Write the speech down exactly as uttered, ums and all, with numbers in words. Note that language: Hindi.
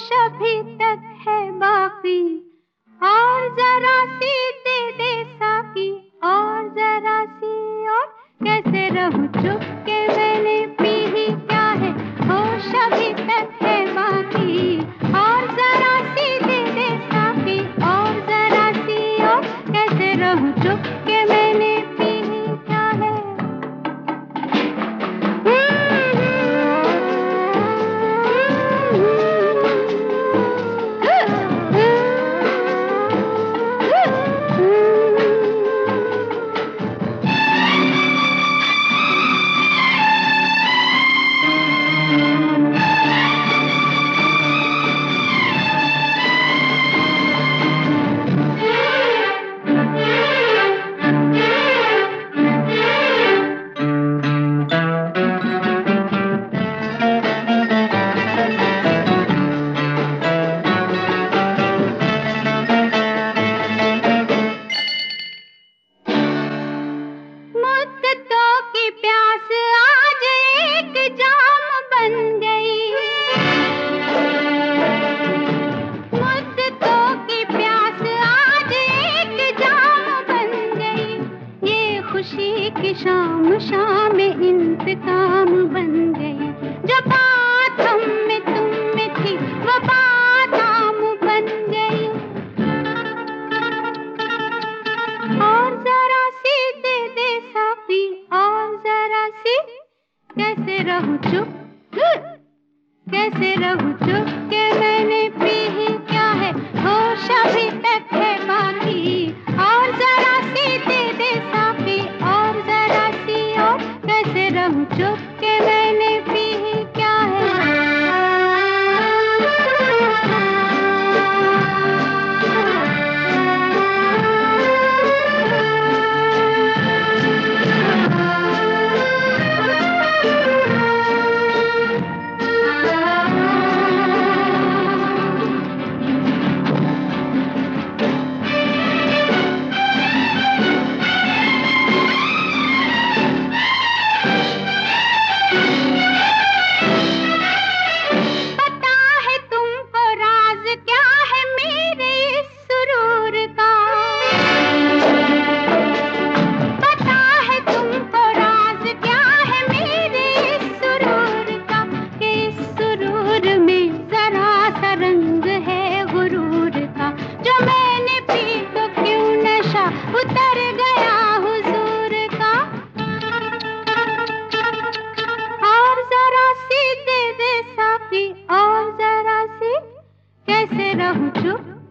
होश अभी तक है बाकी, और जरा सी दे दे साकी, और जरा सी और कैसे रहूं चुप के मैंने पी ही क्या है, होश अभी तक है बाकी, और जरा सी दे दे साकी, और जरा सी और कैसे रहूं चुप के मैंने पी ही क्या है। मुद्दतों की प्यास आज एक जाम बन गई, मुद्दतों की प्यास आज एक जाम बन गई, ये खुशी की शाम शाम इंतकाम बन गई, जो बात हम में तुम में थी वो बात आम बन गई, और जरा सी दे दे साकी, और जरा सी कैसे रहूं चुप, कैसे रहूं चुप के मैंने पी ही क्या है, होश अभी तक है बाकी, और जरा सी दे दे साकी, और जरा सी और कैसे रहूं चुप के मैंने पी ही क्या है। उतर गया हुजूर का, और जरा सी दे दे साकी, और जरा सी कैसे रहूं चुप,